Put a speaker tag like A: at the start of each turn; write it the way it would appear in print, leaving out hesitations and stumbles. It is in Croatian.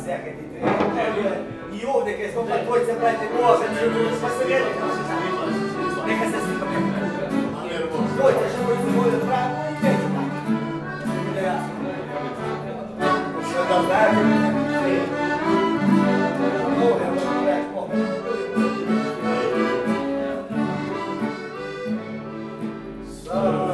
A: passear che ti i ovdje che sto pa dvojice pravite kože, pa se vjeri kako se sami. Neka se svi kako je. Dvojice što koji se vode pravi, neću tako. Bude jasno. Što da znate, So